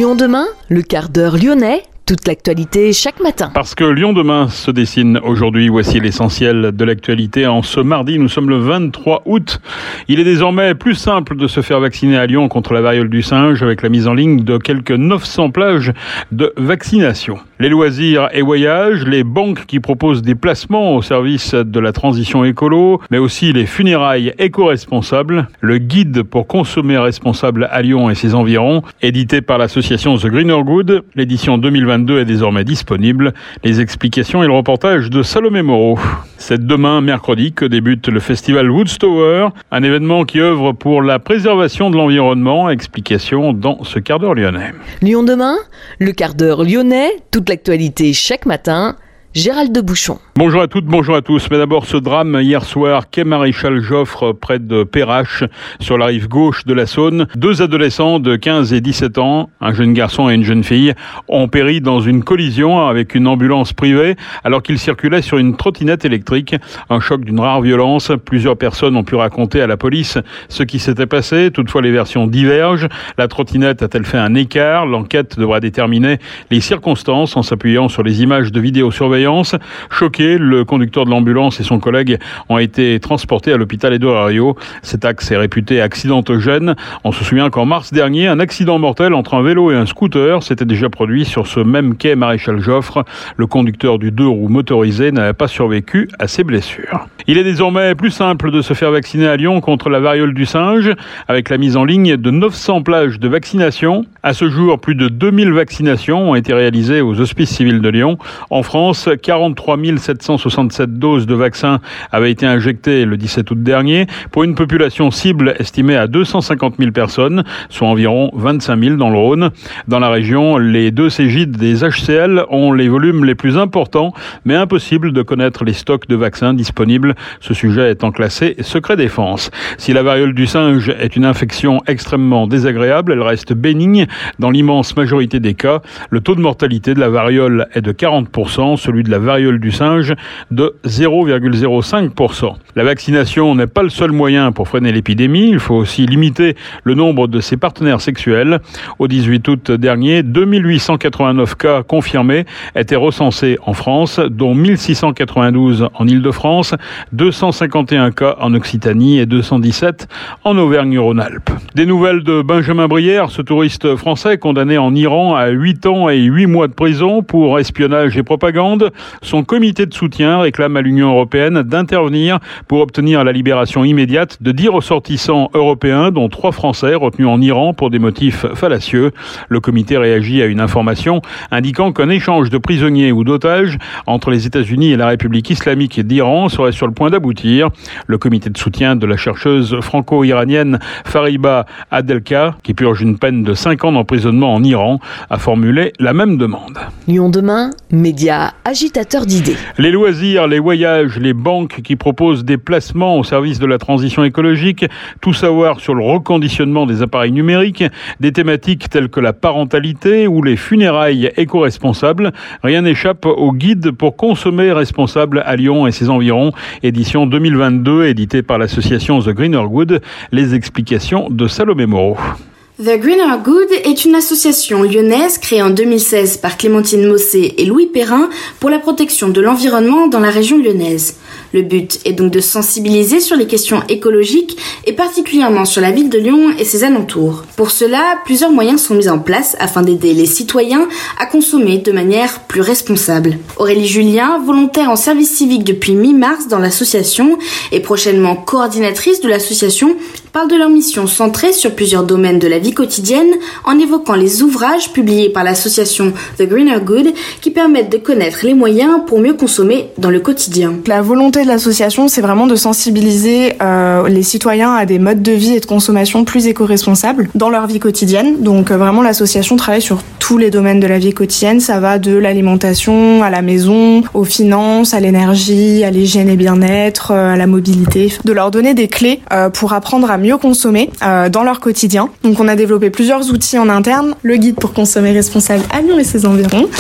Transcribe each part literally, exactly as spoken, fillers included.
Lyon demain, le quart d'heure lyonnais, toute l'actualité chaque matin. Parce que Lyon demain se dessine aujourd'hui, voici l'essentiel de l'actualité. En ce mardi, nous sommes le vingt-trois août. Il est désormais plus simple de se faire vacciner à Lyon contre la variole du singe avec la mise en ligne de quelques neuf cents plages de vaccination. Les loisirs et voyages, les banques qui proposent des placements au service de la transition écolo, mais aussi les funérailles éco-responsables, le guide pour consommer responsable à Lyon et ses environs, édité par l'association The Greener Good. L'édition deux mille vingt-deux est désormais disponible. Les explications et le reportage de Salomé Moreau. C'est demain, mercredi, que débute le festival Woodstower, un événement qui œuvre pour la préservation de l'environnement. Explication dans ce quart d'heure lyonnais. Lyon demain, le quart d'heure lyonnais, toute l'actualité chaque matin. Gérald de Bouchon. Bonjour à toutes, bonjour à tous. Mais d'abord ce drame hier soir, quai Maréchal Joffre, près de Perrache, sur la rive gauche de la Saône. Deux adolescents de quinze et dix-sept ans, un jeune garçon et une jeune fille, ont péri dans une collision avec une ambulance privée alors qu'ils circulaient sur une trottinette électrique. Un choc d'une rare violence. Plusieurs personnes ont pu raconter à la police ce qui s'était passé. Toutefois, les versions divergent. La trottinette a-t-elle fait un écart? L'enquête devra déterminer les circonstances en s'appuyant sur les images de vidéosurveillance. Choqué, le conducteur de l'ambulance et son collègue ont été transportés à l'hôpital Édouard Herriot. Cet axe est réputé accidentogène. On se souvient qu'en mars dernier, un accident mortel entre un vélo et un scooter s'était déjà produit sur ce même quai Maréchal Joffre. Le conducteur du deux roues motorisé n'avait pas survécu à ses blessures. Il est désormais plus simple de se faire vacciner à Lyon contre la variole du singe avec la mise en ligne de neuf cents plages de vaccination. À ce jour, plus de deux mille vaccinations ont été réalisées aux Hospices civils de Lyon. En France, quarante-trois mille sept cent soixante-sept doses de vaccins avaient été injectées le dix-sept août dernier pour une population cible estimée à deux cent cinquante mille personnes, soit environ vingt-cinq mille dans le Rhône. Dans la région, les deux Cégides des H C L ont les volumes les plus importants, mais impossible de connaître les stocks de vaccins disponibles, ce sujet étant classé secret défense. Si la variole du singe est une infection extrêmement désagréable, elle reste bénigne dans l'immense majorité des cas. Le taux de mortalité de la variole est de quarante pour cent, celui de la variole du singe de zéro virgule zéro cinq pour cent. La vaccination n'est pas le seul moyen pour freiner l'épidémie. Il faut aussi limiter le nombre de ses partenaires sexuels. Au dix-huit août dernier, deux mille huit cent quatre-vingt-neuf cas confirmés étaient recensés en France, dont mille six cent quatre-vingt-douze en Île-de-France, deux cent cinquante et un cas en Occitanie et deux cent dix-sept en Auvergne-Rhône-Alpes. Des nouvelles de Benjamin Brière, ce touriste français condamné en Iran à huit ans et huit mois de prison pour espionnage et propagande. Son comité de soutien réclame à l'Union européenne d'intervenir pour obtenir la libération immédiate de dix ressortissants européens, dont trois Français retenus en Iran pour des motifs fallacieux. Le comité réagit à une information indiquant qu'un échange de prisonniers ou d'otages entre les États-Unis et la République islamique d'Iran serait sur le point d'aboutir. Le comité de soutien de la chercheuse franco-iranienne Fariba Adelka, qui purge une peine de cinq ans d'emprisonnement en Iran, a formulé la même demande. Lyon demain, média agitateur d'idées. Les loisirs, les voyages, les banques qui proposent des placements au service de la transition écologique, tout savoir sur le reconditionnement des appareils numériques, des thématiques telles que la parentalité ou les funérailles éco-responsables. Rien n'échappe au guide pour consommer responsable à Lyon et ses environs, édition deux mille vingt-deux, édité par l'association The Greener Good. Les explications de Salomé Moreau. The Greener Good est une association lyonnaise créée en deux mille seize par Clémentine Mossé et Louis Perrin pour la protection de l'environnement dans la région lyonnaise. Le but est donc de sensibiliser sur les questions écologiques et particulièrement sur la ville de Lyon et ses alentours. Pour cela, plusieurs moyens sont mis en place afin d'aider les citoyens à consommer de manière plus responsable. Aurélie Julien, volontaire en service civique depuis mi-mars dans l'association et prochainement coordinatrice de l'association, parle de leur mission centrée sur plusieurs domaines de la vie quotidienne en évoquant les ouvrages publiés par l'association The Greener Good qui permettent de connaître les moyens pour mieux consommer dans le quotidien. La volonté de l'association, c'est vraiment de sensibiliser euh, les citoyens à des modes de vie et de consommation plus éco-responsables dans leur vie quotidienne. Donc euh, vraiment, l'association travaille sur tous les domaines de la vie quotidienne. Ça va de l'alimentation à la maison, aux finances, à l'énergie, à l'hygiène et bien-être, euh, à la mobilité. De leur donner des clés euh, pour apprendre à mieux consommer euh, dans leur quotidien. Donc on a développé plusieurs outils en interne. Le guide pour consommer responsable à Lyon et ses environs.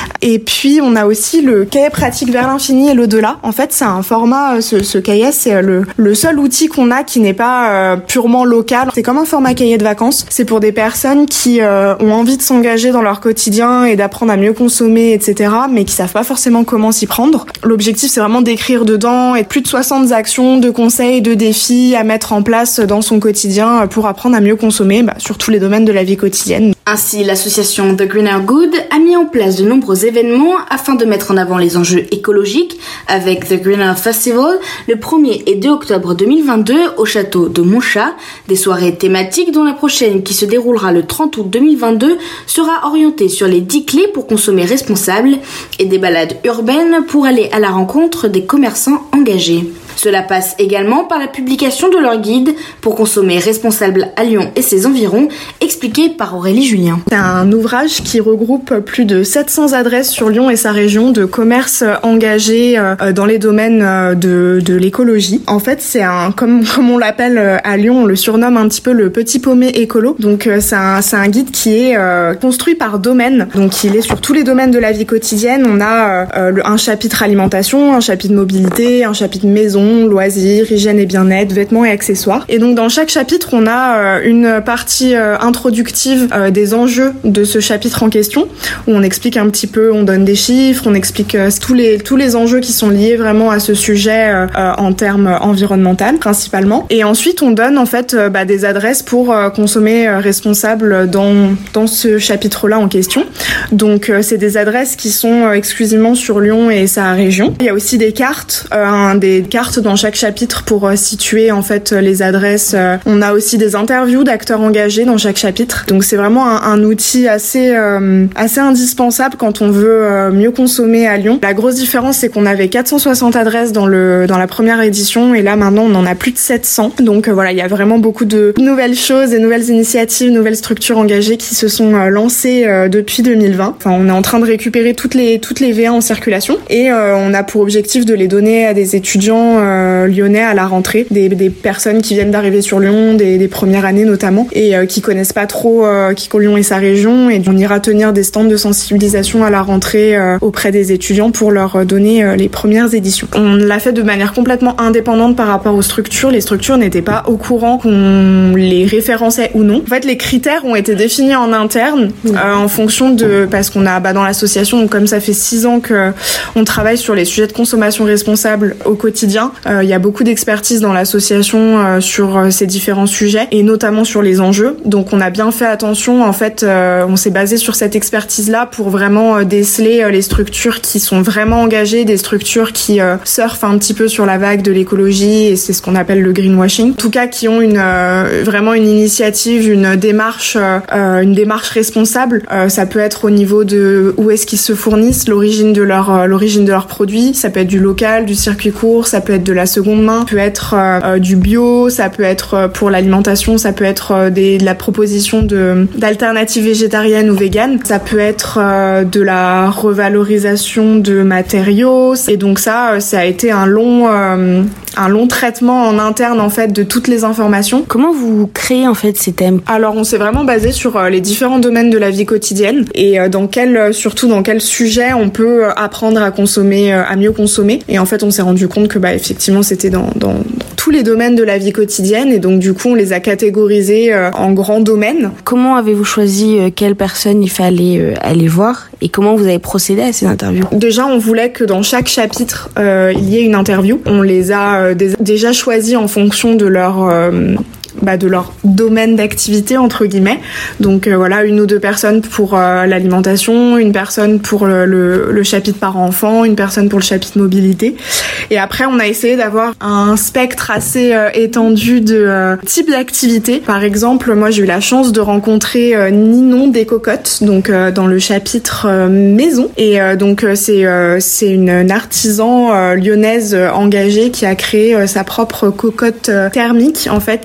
Et puis on a aussi le cahier pratique vers l'infini et l'au-delà. En fait, c'est un format, ce, ce cahier, c'est le, le seul outil qu'on a qui n'est pas euh, purement local. C'est comme un format cahier de vacances. C'est pour des personnes qui euh, ont envie de s'engager dans leur quotidien et d'apprendre à mieux consommer, et cetera, mais qui savent pas forcément comment s'y prendre. L'objectif, c'est vraiment d'écrire dedans et plus de soixante actions, de conseils, de défis à mettre en place dans son quotidien pour apprendre à mieux consommer bah, sur tous les domaines de la vie quotidienne. Ainsi, l'association The Greener Good a mis en place de nombreux événements afin de mettre en avant les enjeux écologiques avec The Greener Festival le premier et deux octobre deux mille vingt-deux au château de Montchat, des soirées thématiques dont la prochaine qui se déroulera le trente août deux mille vingt-deux sera orientée sur les dix clés pour consommer responsable et des balades urbaines pour aller à la rencontre des commerçants engagés. Cela passe également par la publication de leur guide pour consommer responsable à Lyon et ses environs, expliqué par Aurélie Julien. C'est un ouvrage qui regroupe plus de sept cents adresses sur Lyon et sa région de commerces engagés dans les domaines de, de l'écologie. En fait, c'est un, comme, comme on l'appelle à Lyon, on le surnomme un petit peu le petit paumé écolo. Donc, c'est un, c'est un guide qui est euh, construit par domaine. Donc, il est sur tous les domaines de la vie quotidienne. On a euh, un chapitre alimentation, un chapitre mobilité, un chapitre maison, loisirs, hygiène et bien-être, vêtements et accessoires. Et donc dans chaque chapitre, on a euh, une partie euh, introductive euh, des enjeux de ce chapitre en question, où on explique un petit peu, on donne des chiffres, on explique euh, tous les tous les enjeux qui sont liés vraiment à ce sujet euh, euh, en termes environnementaux principalement. Et ensuite, on donne en fait euh, bah, des adresses pour euh, consommer euh, responsable dans dans ce chapitre-là en question. Donc euh, c'est des adresses qui sont euh, exclusivement sur Lyon et sa région. Il y a aussi des cartes, euh, un, des cartes dans chaque chapitre pour euh, situer en fait les adresses. Euh, on a aussi des interviews d'acteurs engagés dans chaque chapitre. Donc c'est vraiment un, un outil assez euh, assez indispensable quand on veut euh, mieux consommer à Lyon. La grosse différence, c'est qu'on avait quatre cent soixante adresses dans le dans la première édition et là maintenant on en a plus de sept cents. Donc euh, voilà, il y a vraiment beaucoup de nouvelles choses, de nouvelles initiatives, nouvelles structures engagées qui se sont euh, lancées euh, depuis deux mille vingt. Enfin, on est en train de récupérer toutes les toutes les V A en circulation et euh, on a pour objectif de les donner à des étudiants euh, lyonnais à la rentrée, des, des personnes qui viennent d'arriver sur Lyon, des, des premières années notamment, et euh, qui connaissent pas trop euh, qui Lyon et sa région, et on ira tenir des stands de sensibilisation à la rentrée euh, auprès des étudiants pour leur donner euh, les premières éditions. On l'a fait de manière complètement indépendante par rapport aux structures. Les structures n'étaient pas au courant qu'on les référençait ou non. En fait, les critères ont été définis en interne euh, en fonction de, parce qu'on a bah, dans l'association, donc comme ça fait six ans que on travaille sur les sujets de consommation responsable au quotidien. Euh, il y a beaucoup d'expertise dans l'association euh, sur euh, ces différents sujets et notamment sur les enjeux. Donc on a bien fait attention. En fait, euh, on s'est basé sur cette expertise-là pour vraiment euh, déceler euh, les structures qui sont vraiment engagées, des structures qui euh, surfent un petit peu sur la vague de l'écologie, et c'est ce qu'on appelle le greenwashing. En tout cas, qui ont une euh, vraiment une initiative, une démarche, euh, une démarche responsable. Euh, ça peut être au niveau de où est-ce qu'ils se fournissent, l'origine de leur euh, l'origine de leurs produits. Ça peut être du local, du circuit court, ça peut être de la seconde main, ça peut être euh, du bio, ça peut être euh, pour l'alimentation, ça peut être euh, des, de la proposition de d'alternatives végétariennes ou véganes. Ça peut être euh, de la revalorisation de matériaux. Et donc ça, euh, ça a été un long euh, un long traitement en interne en fait de toutes les informations. Comment vous créez en fait ces thèmes ? Alors on s'est vraiment basé sur euh, les différents domaines de la vie quotidienne et euh, dans quel euh, surtout dans quel sujet on peut euh, apprendre à consommer, euh, à mieux consommer. Et en fait on s'est rendu compte que bah effectivement c'était dans, dans, dans tous les domaines de la vie quotidienne, et donc du coup on les a catégorisés euh, en grands domaines. Comment avez-vous choisi euh, quelles personnes il fallait euh, aller voir et comment vous avez procédé à ces interviews ? Déjà on voulait que dans chaque chapitre euh, il y ait une interview. On les a euh, des, déjà choisis en fonction de leur euh, Bah, de leur domaine d'activité entre guillemets. Donc euh, voilà, une ou deux personnes pour euh, l'alimentation, une personne pour le, le, le chapitre parents-enfants, une personne pour le chapitre mobilité. Et après on a essayé d'avoir un spectre assez euh, étendu de euh, types d'activités. Par exemple, moi j'ai eu la chance de rencontrer euh, Ninon des Cocottes, donc euh, dans le chapitre euh, maison. Et euh, donc euh, c'est euh, c'est une, une artisan euh, lyonnaise euh, engagée qui a créé euh, sa propre cocotte euh, thermique en fait, qui euh,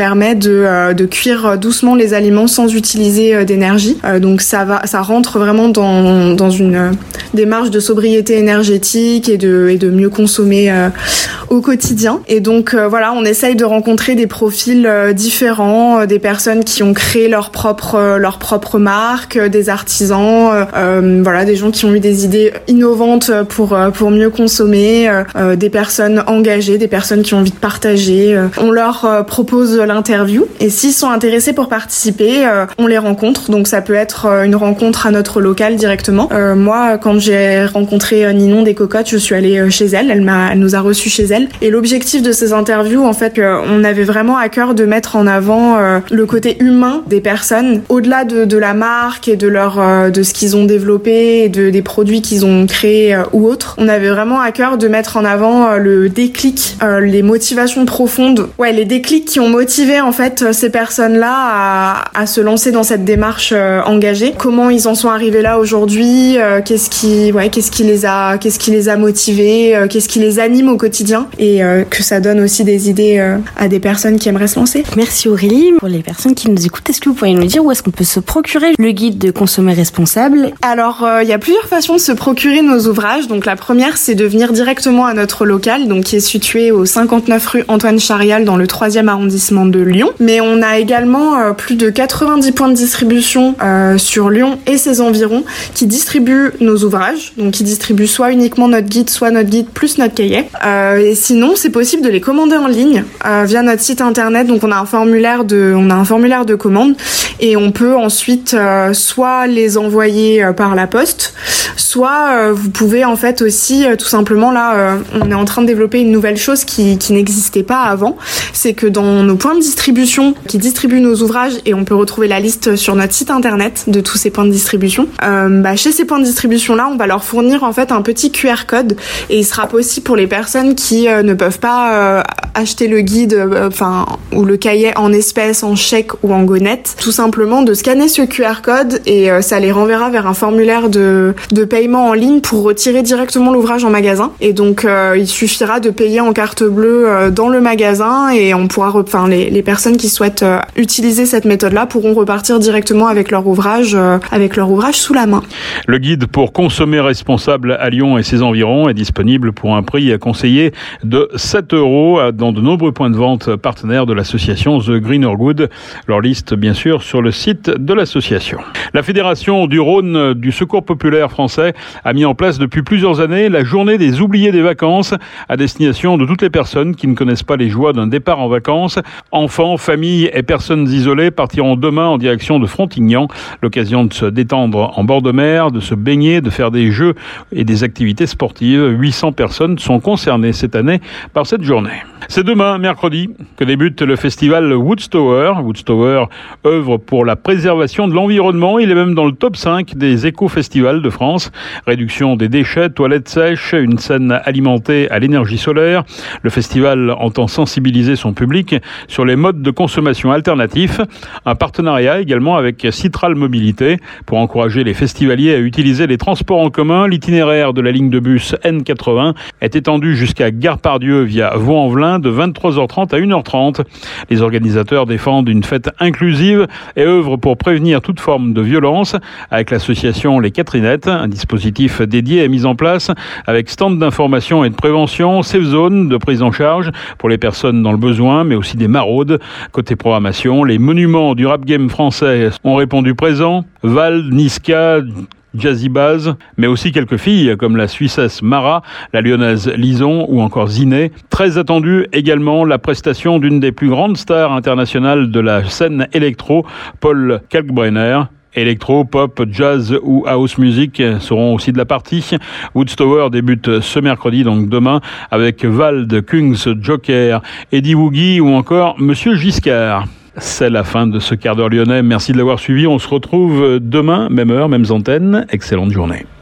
permet de, euh, de cuire doucement les aliments sans utiliser euh, d'énergie. Euh, donc ça va, ça rentre vraiment dans, dans une euh, démarche de sobriété énergétique et de, et de mieux consommer euh, au quotidien. Et donc euh, voilà, on essaye de rencontrer des profils euh, différents, euh, des personnes qui ont créé leur propre, euh, leur propre marque, euh, des artisans, euh, euh, voilà, des gens qui ont eu des idées innovantes pour, euh, pour mieux consommer, euh, euh, des personnes engagées, des personnes qui ont envie de partager. Euh, on leur euh, propose l'interview et s'ils sont intéressés pour participer, euh, on les rencontre. Donc ça peut être euh, une rencontre à notre local directement. Euh, moi, quand j'ai rencontré euh, Ninon des Cocottes, je suis allée euh, chez elle. Elle m'a, elle nous a reçus chez elle. Et l'objectif de ces interviews, en fait, euh, on avait vraiment à cœur de mettre en avant euh, le côté humain des personnes, au-delà de, de la marque et de leur, euh, de ce qu'ils ont développé, et de des produits qu'ils ont créés euh, ou autres. On avait vraiment à cœur de mettre en avant euh, le déclic, euh, les motivations profondes, ouais, les déclics qui ont motivé en fait ces personnes-là à, à se lancer dans cette démarche euh, engagée. Comment ils en sont arrivés là aujourd'hui, euh, qu'est-ce qui, ouais, qu'est-ce qui les a, qu'est-ce qui les a motivés, euh, qu'est-ce qui les anime au quotidien, et euh, que ça donne aussi des idées euh, à des personnes qui aimeraient se lancer. Merci Aurélie. Pour les personnes qui nous écoutent, est-ce que vous pourriez nous dire où est-ce qu'on peut se procurer le guide de consommer responsable? Alors, il euh, y a plusieurs façons de se procurer nos ouvrages. Donc la première, c'est de venir directement à notre local, donc qui est situé au cinquante-neuf rue Antoine Charial dans le troisième arrondissement de Lyon. Mais on a également euh, plus de quatre-vingt-dix points de distribution euh, sur Lyon et ses environs qui distribuent nos ouvrages, donc qui distribuent soit uniquement notre guide, soit notre guide plus notre cahier. Euh, et sinon, c'est possible de les commander en ligne euh, via notre site internet. Donc on a un formulaire de, on a un formulaire de commande et on peut ensuite euh, soit les envoyer euh, par la poste, soit euh, vous pouvez en fait aussi euh, tout simplement là, euh, on est en train de développer une nouvelle chose qui, qui n'existait pas avant, c'est que dans nos points de distribution qui distribuent nos ouvrages, et on peut retrouver la liste sur notre site internet de tous ces points de distribution, euh, bah, chez ces points de distribution là, on va leur fournir en fait un petit Q R code et il sera possible pour les personnes qui euh, ne peuvent pas euh, acheter le guide enfin euh, ou le cahier en espèces, en chèque ou en gonette, tout simplement de scanner ce Q R code et euh, ça les renverra vers un formulaire de, de paiement en ligne pour retirer directement l'ouvrage en magasin. Et donc euh, il suffira de payer en carte bleue euh, dans le magasin et on pourra, enfin les, les personnes qui souhaitent euh, utiliser cette méthode-là pourront repartir directement avec leur ouvrage, euh, avec leur ouvrage sous la main. Le guide pour consommer responsable à Lyon et ses environs est disponible pour un prix conseillé de sept euros dans de nombreux points de vente partenaires de l'association The Greener Good. Leur liste, bien sûr, sur le site de l'association. La Fédération du Rhône du Secours populaire français a mis en place depuis plusieurs années la journée des oubliés des vacances à destination de toutes les personnes qui ne connaissent pas les joies d'un départ en vacances. Enfants, familles et personnes isolées partiront demain en direction de Frontignan. L'occasion de se détendre en bord de mer, de se baigner, de faire des jeux et des activités sportives. huit cents personnes sont concernées cette année par cette journée. C'est demain, mercredi, que débute le festival Woodstower. Woodstower œuvre pour la préservation de l'environnement. Il est même dans le top cinq des éco-festivals de France. Réduction des déchets, toilettes sèches, une scène alimentée à l'énergie solaire. Le festival entend sensibiliser son public sur les modes de consommation alternatifs. Un partenariat également avec Citral Mobilité pour encourager les festivaliers à utiliser les transports en commun. L'itinéraire de la ligne de bus N quatre-vingts est étendu jusqu'à Gare-Pardieu via Vaux-en-Velin de vingt-trois heures trente à une heure trente. Les organisateurs défendent une fête inclusive et œuvrent pour prévenir toute forme de violence avec l'association Les Catherinettes. Un dispositif dédié est mis en place avec stand d'information et de prévention, safe zone de prise en charge pour les personnes dans le besoin, mais aussi des maraudes. Côté programmation, les monuments du rap game français ont répondu présent. Val, Niska, Jazzy Baz, mais aussi quelques filles comme la Suissesse Mara, la Lyonnaise Lison ou encore Ziné. Très attendue également la prestation d'une des plus grandes stars internationales de la scène électro, Paul Kalkbrenner. Électro, pop, jazz ou house music seront aussi de la partie. Woodstower débute ce mercredi, donc demain, avec Vald, Kungs, Joker, Eddie Woogie ou encore Monsieur Giscard. C'est la fin de ce quart d'heure lyonnais. Merci de l'avoir suivi. On se retrouve demain, même heure, mêmes antennes. Excellente journée.